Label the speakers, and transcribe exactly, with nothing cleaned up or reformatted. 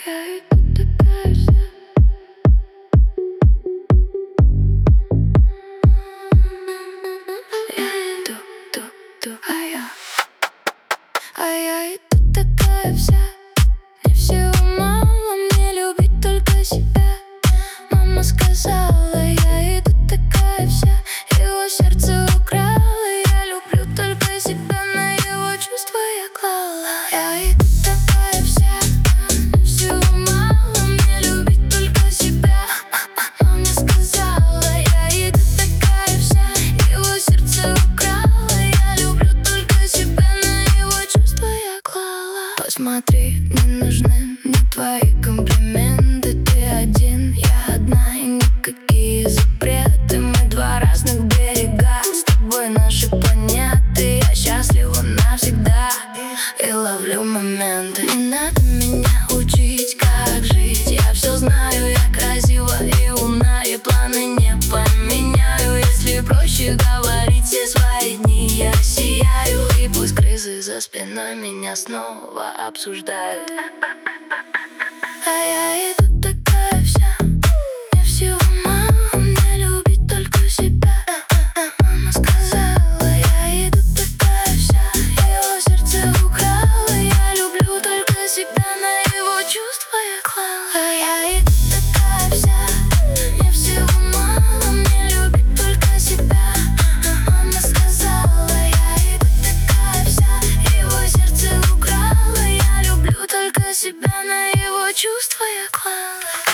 Speaker 1: Я иду такая вся. Я иду, иду, иду, а я А я иду такая вся. Мне всего мало, мне любить только себя. Мама сказала, я иду такая вся. Его сердце украла, я люблю только себя. На его чувства я клала. Я иду такая вся. Мне всего мало, мне любить только себя. Мама сказала, я иду такая вся. Его сердце украла, я люблю только себя. На его чувства я клала. Посмотри, не нужны мне твои комплименты. Ты один, я одна, и никакие запреты. Мы два разных берега, с тобой наши планеты. Я счастлива навсегда и ловлю моменты. Не надо меня учить, как жить. Я все знаю, я красива и умна, и планы не поменяю. Если проще говорить все свои дни, я сияю. И пусть крысы за спиной меня снова обсуждают. А я иду такая вся. Мне всего мало, мне любить только себя. Мама сказала, я иду такая вся. Его сердце украла, я люблю только себя. На его чувства я клала. А я иду такая вся. Мне всего мало, мне любить только себя. Мама сказала, я иду такая вся. Его сердце украла, я люблю только себя. На его чувства я клала.